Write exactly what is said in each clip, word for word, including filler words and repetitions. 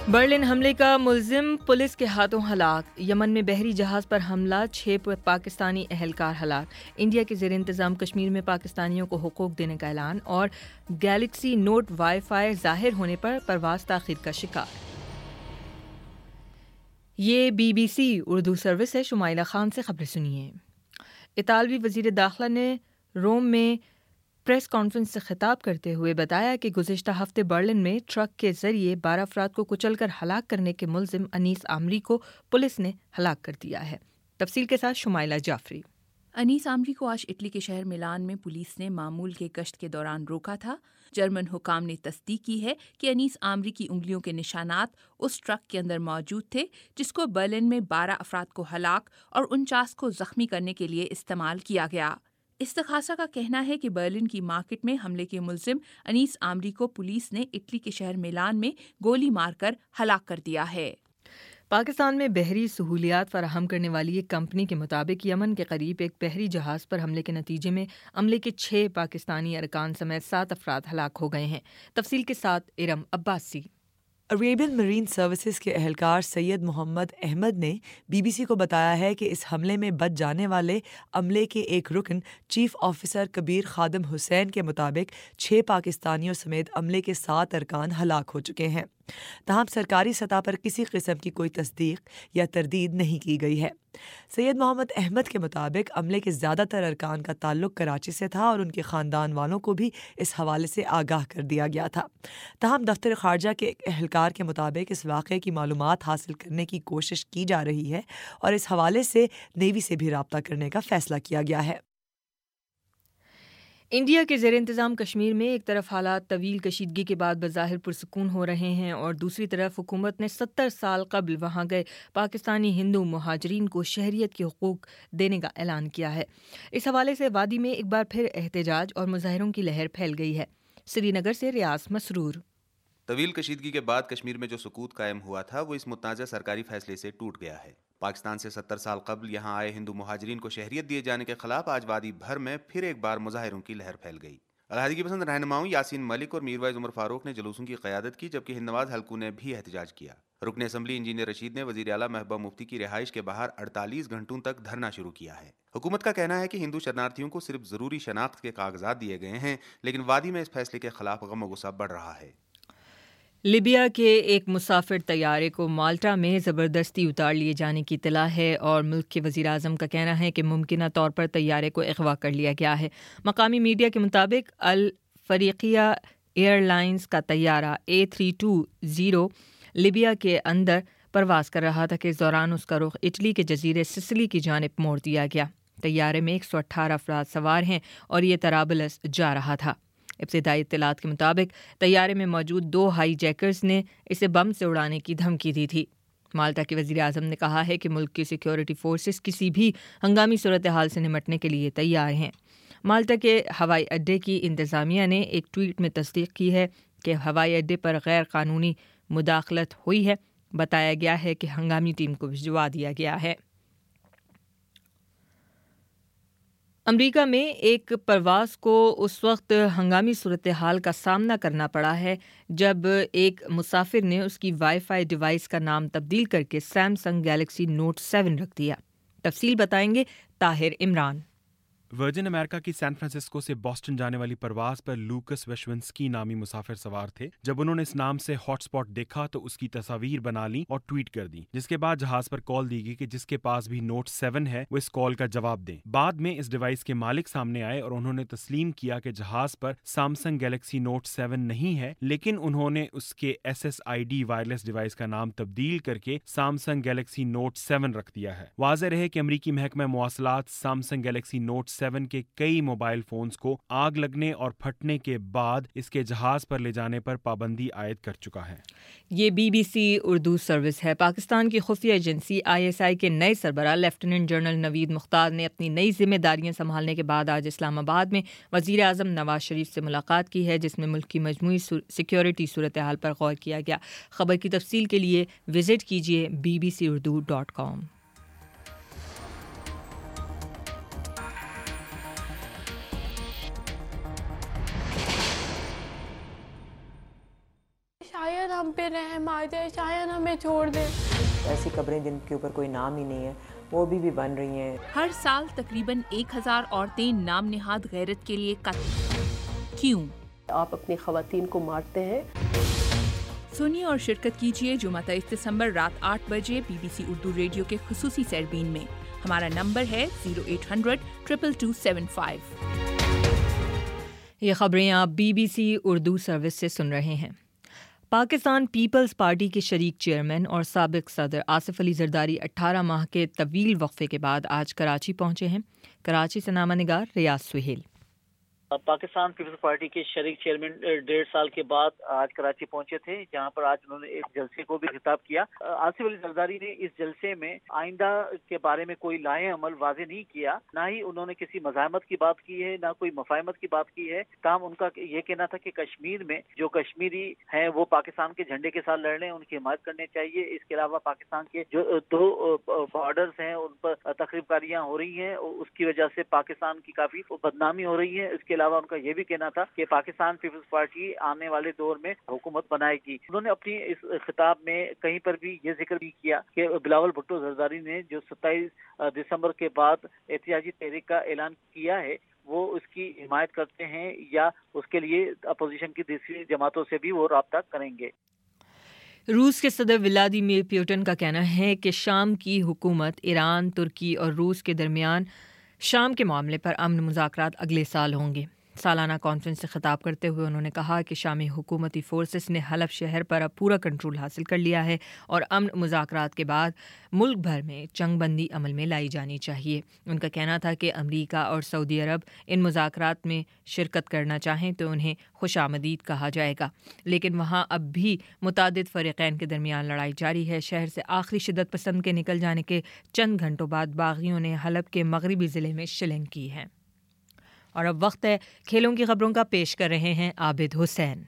Berlin حملے کا ملزم پولیس کے ہاتھوں ہلاک۔ یمن میں بحری جہاز پر حملہ، چھ پاکستانی اہلکار ہلاک۔ انڈیا کے زیر انتظام کشمیر میں پاکستانیوں کو حقوق دینے کا اعلان، اور گیلیکسی نوٹ وائی فائی ظاہر ہونے پر پرواز تاخیر کا شکار۔ یہ B B C Urdu service ہے۔ شمائلہ خان سے خبریں سنیے۔ اطالوی وزیر داخلہ نے روم میں پریس کانفرنس سے خطاب کرتے ہوئے بتایا کہ گزشتہ ہفتے برلن میں ٹرک کے ذریعے بارہ افراد کو کچل کر ہلاک کرنے کے ملزم انیس آمری کو پولیس نے ہلاک کر دیا ہے۔ تفصیل کے ساتھ شمائلہ جعفری۔ انیس آمری کو آج اٹلی کے شہر میلان میں پولیس نے معمول کے گشت کے دوران روکا تھا۔ جرمن حکام نے تصدیق کی ہے کہ انیس آمری کی انگلیوں کے نشانات اس ٹرک کے اندر موجود تھے جس کو برلن میں بارہ افراد کو ہلاک اور انچاس کو زخمی کرنے کے لیے استعمال کیا گیا۔ استغاثہ کا کہنا ہے کہ برلن کی مارکیٹ میں حملے کے ملزم انیس آمری کو پولیس نے اٹلی کے شہر میلان میں گولی مار کر ہلاک کر دیا ہے۔ پاکستان میں بحری سہولیات فراہم کرنے والی ایک کمپنی کے مطابق یمن کے قریب ایک بحری جہاز پر حملے کے نتیجے میں عملے کے چھ پاکستانی ارکان سمیت سات افراد ہلاک ہو گئے ہیں۔ تفصیل کے ساتھ Iram Abbasi. Arabian marine services کے اہلکار سید محمد احمد نے بی بی سی کو بتایا ہے کہ اس حملے میں بچ جانے والے عملے کے ایک رکن چیف آفیسر کبیر خادم حسین کے مطابق چھ پاکستانیوں سمیت عملے کے سات ارکان ہلاک ہو چکے ہیں۔ تاہم سرکاری سطح پر کسی قسم کی کوئی تصدیق یا تردید نہیں کی گئی ہے۔ سید محمد احمد کے مطابق عملے کے زیادہ تر ارکان کا تعلق کراچی سے تھا اور ان کے خاندان والوں کو بھی اس حوالے سے آگاہ کر دیا گیا تھا۔ تاہم دفتر خارجہ کے ایک اہلکار کے مطابق اس واقعے کی معلومات حاصل کرنے کی کوشش کی جا رہی ہے اور اس حوالے سے نیوی سے بھی رابطہ کرنے کا فیصلہ کیا گیا ہے۔ انڈیا کے زیر انتظام کشمیر میں ایک طرف حالات طویل کشیدگی کے بعد بظاہر پرسکون ہو رہے ہیں اور دوسری طرف حکومت نے ستر سال قبل وہاں گئے پاکستانی ہندو مہاجرین کو شہریت کے حقوق دینے کا اعلان کیا ہے۔ اس حوالے سے وادی میں ایک بار پھر احتجاج اور مظاہروں کی لہر پھیل گئی ہے۔ سری نگر سے ریاض مسرور۔ طویل کشیدگی کے بعد کشمیر میں جو سکوت قائم ہوا تھا وہ اس متنازع سرکاری فیصلے سے ٹوٹ گیا ہے۔ پاکستان سے ستر سال قبل یہاں آئے ہندو مہاجرین کو شہریت دیے جانے کے خلاف آج وادی بھر میں پھر ایک بار مظاہروں کی لہر پھیل گئی۔ علیحدگی پسند رہنماؤں یاسین ملک اور میروائز عمر فاروق نے جلوسوں کی قیادت کی، جبکہ ہندنواز حلقوں نے بھی احتجاج کیا۔ رکن اسمبلی انجینئر رشید نے وزیر اعلیٰ محبوبہ مفتی کی رہائش کے باہر اڑتالیس گھنٹوں تک دھرنا شروع کیا ہے۔ حکومت کا کہنا ہے کہ ہندو شرنارتھیوں کو صرف ضروری شناخت کے کاغذات دیے گئے ہیں، لیکن وادی میں اس فیصلے کے خلاف غم و غصہ بڑھ رہا ہے۔ لیبیا کے ایک مسافر طیارے کو مالٹا میں زبردستی اتار لیے جانے کی اطلاع ہے اور ملک کے وزیر اعظم کا کہنا ہے کہ ممکنہ طور پر طیارے کو اغوا کر لیا گیا ہے۔ مقامی میڈیا کے مطابق الفریقیہ ایئر لائنز کا طیارہ A three two zero Libya کے اندر پرواز کر رہا تھا کہ اس دوران اس کا رخ اٹلی کے جزیرے سسلی کی جانب موڑ دیا گیا۔ طیارے میں ایک سو اٹھارہ افراد سوار ہیں اور یہ طرابلس جا رہا تھا۔ ابتدائی اطلاعات کے مطابق طیارے میں موجود دو ہائی جیکرز نے اسے بم سے اڑانے کی دھمکی دی تھی۔ مالٹا کے وزیر اعظم نے کہا ہے کہ ملک کی سیکیورٹی فورسز کسی بھی ہنگامی صورتحال سے نمٹنے کے لیے تیار ہیں۔ مالٹا کے ہوائی اڈے کی انتظامیہ نے ایک ٹویٹ میں تصدیق کی ہے کہ ہوائی اڈے پر غیر قانونی مداخلت ہوئی ہے۔ بتایا گیا ہے کہ ہنگامی ٹیم کو بھجوا دیا گیا ہے۔ امریکہ میں ایک پرواز کو اس وقت ہنگامی صورتحال کا سامنا کرنا پڑا ہے جب ایک مسافر نے اس کی وائی فائی ڈیوائس کا نام تبدیل کر کے سیمسنگ گیلیکسی نوٹ سیون رکھ دیا۔ تفصیل بتائیں گے طاہر عمران۔ ورجن امریکہ کی سین فرانسسکو سے بوسٹن جانے والی پرواز پر لوکس وشونسکی نامی مسافر سوار تھے۔ جب انہوں نے اس نام سے ہاٹ سپاٹ دیکھا تو اس کی تصاویر بنا لی اور ٹویٹ کر دی، جس کے بعد جہاز پر کال دی گئی کہ جس کے پاس بھی نوٹ سیون ہے وہ اس کال کا جواب دیں۔ بعد میں اس ڈیوائس کے مالک سامنے آئے اور انہوں نے تسلیم کیا کہ جہاز پر سیمسنگ گیلیکسی نوٹ سیون نہیں ہے، لیکن انہوں نے اس کے S S I D wireless device کا نام تبدیل کر کے سیمسنگ گیلیکسی نوٹ سیون رکھ دیا ہے۔ واضح رہے کہ امریکی محکمہ مواصلات سیمسنگ گیلیکسی نوٹ سیون کے کئی موبائل فونز کو آگ لگنے اور پھٹنے کے بعد اس کے جہاز پر لے جانے پر پابندی عائد کر چکا ہے۔ یہ B B C Urdu service ہے۔ پاکستان کی خفیہ ایجنسی آئی ایس آئی کے نئے سربراہ لیفٹیننٹ جنرل نوید مختار نے اپنی نئی ذمہ داریاں سنبھالنے کے بعد آج اسلام آباد میں وزیر اعظم نواز شریف سے ملاقات کی ہے، جس میں ملک کی مجموعی سیکیورٹی صورتحال پر غور کیا گیا۔ خبر کی تفصیل کے لیے وزٹ کیجیے B B C Urdu dot com. شاید ہم پہ رحم آ جائے، شاید ہمیں چھوڑ دیں. ایسی قبریں جن کے اوپر کوئی نام ہی نہیں ہے وہ بھی بھی بن رہی ہیں. ہر سال تقریباً ایک ہزار عورتیں نام نہاد غیرت کے لیے قتل. کیوں؟ آپ اپنی خواتین کو مارتے ہیں. سنیے اور شرکت کیجیے جمعہ تیئیس دسمبر رات آٹھ بجے B B C Urdu radio کے خصوصی سیربین میں. ہمارا نمبر ہے zero eight hundred triple two seven five. یہ خبریں آپ B B C Urdu service سے سن رہے ہیں. پاکستان پیپلز پارٹی کے شریک چیئرمین اور سابق صدر آصف علی زرداری اٹھارہ ماہ کے طویل وقفے کے بعد آج کراچی پہنچے ہیں. کراچی سے نامہ نگار ریاض سہیل. پاکستان پیپلز پارٹی کے شریک چیئرمین ڈیڑھ سال کے بعد آج کراچی پہنچے تھے، جہاں پر آج انہوں نے ایک جلسے کو بھی خطاب کیا. آصف علی زرداری نے اس جلسے میں آئندہ کے بارے میں کوئی لائحہ عمل واضح نہیں کیا، نہ ہی انہوں نے کسی مزاحمت کی بات کی ہے، نہ کوئی مفاہمت کی بات کی ہے. تاہم ان کا یہ کہنا تھا کہ کشمیر میں جو کشمیری ہیں وہ پاکستان کے جھنڈے کے ساتھ لڑ رہے ہیں، ان کی حمایت کرنی چاہیے. اس کے علاوہ پاکستان کے جو دو بارڈرز ہیں ان پر تخریب کاریاں ہو رہی ہیں، اس کی وجہ سے پاکستان کی کافی بدنامی ہو رہی ہے. اس کے علاوہ ان کا یہ بھی کہنا تھا کہ پاکستان پیپلز پارٹی آنے والے دور میں حکومت بنائے گی. انہوں نے اپنی اس خطاب میں کہیں پر بھی یہ ذکر بھی کیا کہ بلاول بھٹو زرداری نے جو ستائیس دسمبر کے بعد احتجاجی تحریک کا اعلان کیا ہے وہ اس کی حمایت کرتے ہیں یا اس کے لیے اپوزیشن کی دوسری جماعتوں سے بھی وہ رابطہ کریں گے. روس کے صدر ولادیمیر پیوٹن کا کہنا ہے کہ شام کی حکومت ایران، ترکی اور روس کے درمیان شام کے معاملے پر امن مذاکرات اگلے سال ہوں گے. سالانہ کانفرنس سے خطاب کرتے ہوئے انہوں نے کہا کہ شامی حکومتی فورسز نے حلب شہر پر اب پورا کنٹرول حاصل کر لیا ہے اور امن مذاکرات کے بعد ملک بھر میں جنگ بندی عمل میں لائی جانی چاہیے. ان کا کہنا تھا کہ امریکہ اور سعودی عرب ان مذاکرات میں شرکت کرنا چاہیں تو انہیں خوش آمدید کہا جائے گا، لیکن وہاں اب بھی متعدد فریقین کے درمیان لڑائی جاری ہے. شہر سے آخری شدت پسند کے نکل جانے کے چند گھنٹوں بعد باغیوں نے حلب کے مغربی ضلع میں شلنگ کی ہے. اور اب وقت ہے کھیلوں کی خبروں کا. پیش کر رہے ہیں عابد حسین.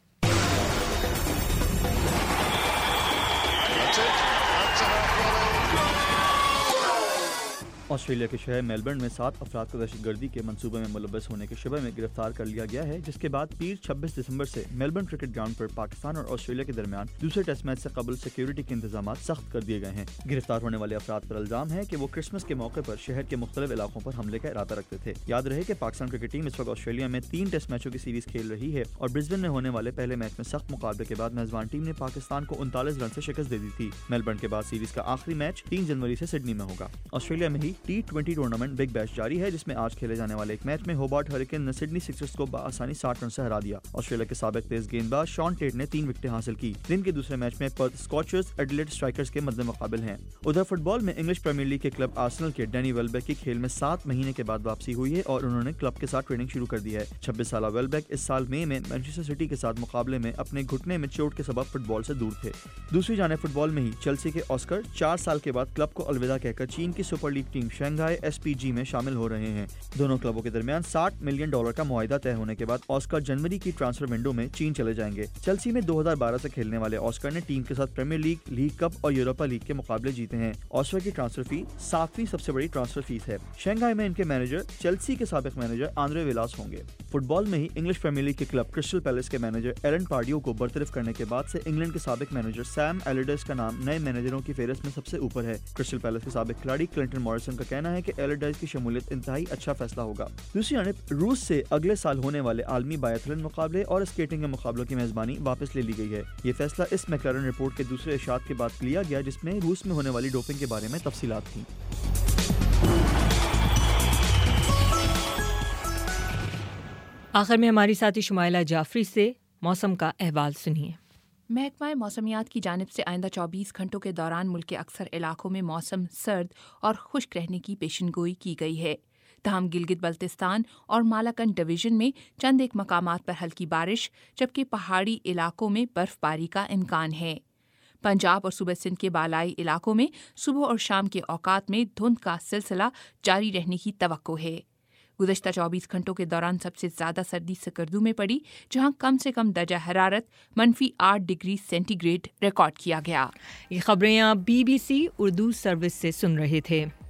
آسٹریلیا کے شہر میلبرن میں سات افراد کو دہشت گردی کے منصوبے میں ملوث ہونے کے شبہ میں گرفتار کر لیا گیا ہے، جس کے بعد پیر چھبیس دسمبر سے میلبرن کرکٹ گراؤنڈ پر پاکستان اور آسٹریلیا کے درمیان دوسرے ٹیسٹ میچ سے قبل سیکیورٹی کے انتظامات سخت کر دیے گئے ہیں. گرفتار ہونے والے افراد پر الزام ہے کہ وہ کرسمس کے موقع پر شہر کے مختلف علاقوں پر حملے کا ارادہ رکھتے تھے. یاد رہے کہ پاکستان کرکٹ ٹیم اس وقت آسٹریلیا میں تین ٹیسٹ میچوں کی سیریز کھیل رہی ہے اور برسبن میں ہونے والے پہلے میچ میں سخت مقابلے کے بعد میزبان ٹیم نے پاکستان کو انتالیس رن سے شکست دے دی تھی. میلبرن کے بعد سیریز کا آخری میچ تین جنوری سے سڈنی میں ہوگا. آسٹریلیا میں ہی T twenty tournament Big Bash جاری ہے، جس میں آج کھیلے جانے والے ایک میچ میں ہوبارٹ ہریکین نے سڈنی سکسرز کو بآسانی ساٹھ رن سے ہرا دیا. آسٹریلیا کے سابق تیز گیند باز شان ٹیٹ نے تین وکٹیں حاصل کی. دن کے دوسرے میچ میں پرتھ اسکاچرز ایڈیلیڈ اسٹرائکرز کے مد مقابل ہیں. ادھر فٹ بال میں انگلش پریمیئر لیگ کے کلب آرسنل کے ڈینی ویلبیک کی کھیل میں سات مہینے کے بعد واپسی ہوئی ہے اور انہوں نے کلب کے ساتھ ٹریننگ شروع کر دی ہے. چھبیس سالہ ویلبیک اس سال مئی میں مانچسٹر سٹی کے ساتھ مقابلے میں اپنے گھٹنے میں چوٹ کے سبب فٹ بال سے دور تھے. دوسری جانب فٹ بال میں ہی چیلسی کے آسکر چار سال کے بعد کلب کو الوداع کہہ کر چین کی super league team Shanghai S P G میں شامل ہو رہے ہیں. دونوں کلبوں کے درمیان ساٹھ ملین ڈالر کا معاہدہ طے ہونے کے بعد آسکر جنوری کی ٹرانسفر ونڈو میں چین چلے جائیں گے. چیلسی میں دو ہزار بارہ سے کھیلنے والے آسکر نے ٹیم کے ساتھ پریمیئر لیگ، لیگ کپ اور یوروپا لیگ کے مقابلے جیتے ہیں. آسکر کی ٹرانسفر فی ساتویں سب سے بڑی ٹرانسفر فیس ہے. شنگھائی میں ان کے مینیجر چیلسی کے سابق مینیجر آندرے ویلاس ہوں گے. فٹ بال میں ہی انگلش پریمیئر لیگ کے کلب کرسٹل پیلس کے مینیجر ایلن پارڈیو کو برطرف کرنے کے بعد سے انگلینڈ کے سابق مینیجر سیم ایلرڈائز کا نام نئے مینیجروں کی فہرست میں سب سے اوپر ہے. کرسٹل پیلس کے سابق کھلاڑی کلنٹن موریسن کا کہنا ہے کہ ایلرڈائز کی شمولیت انتہائی اچھا فیصلہ ہوگا. دوسری جانب روس سے اگلے سال ہونے والے عالمی بائیتھلن مقابلے اور اسکیٹنگ کے مقابلوں کی میزبانی واپس لے لی گئی ہے. یہ فیصلہ اس میکلارن رپورٹ کے دوسرے اشاعت کے بعد لیا گیا جس میں روس میں ہونے والی ڈوپنگ کے بارے میں تفصیلات تھیں. آخر میں ہماری ساتھی شمائلہ جعفری سے موسم کا احوال سنیے. محکمہ موسمیات کی جانب سے آئندہ چوبیس گھنٹوں کے دوران ملک کے اکثر علاقوں میں موسم سرد اور خشک رہنے کی پیشن گوئی کی گئی ہے. تاہم گلگت بلتستان اور مالاکنڈ ڈویژن میں چند ایک مقامات پر ہلکی بارش جبکہ پہاڑی علاقوں میں برف باری کا امکان ہے. پنجاب اور صوبہ سندھ کے بالائی علاقوں میں صبح اور شام کے اوقات میں دھند کا سلسلہ جاری رہنے کی توقع ہے. گزشتہ چوبیس گھنٹوں کے دوران سب سے زیادہ سردی سکردو میں پڑی، جہاں کم سے کم درجہ حرارت منفی آٹھ ڈگری سینٹی گریڈ ریکارڈ کیا گیا. یہ خبریں آپ B B C Urdu service سے سن رہے تھے.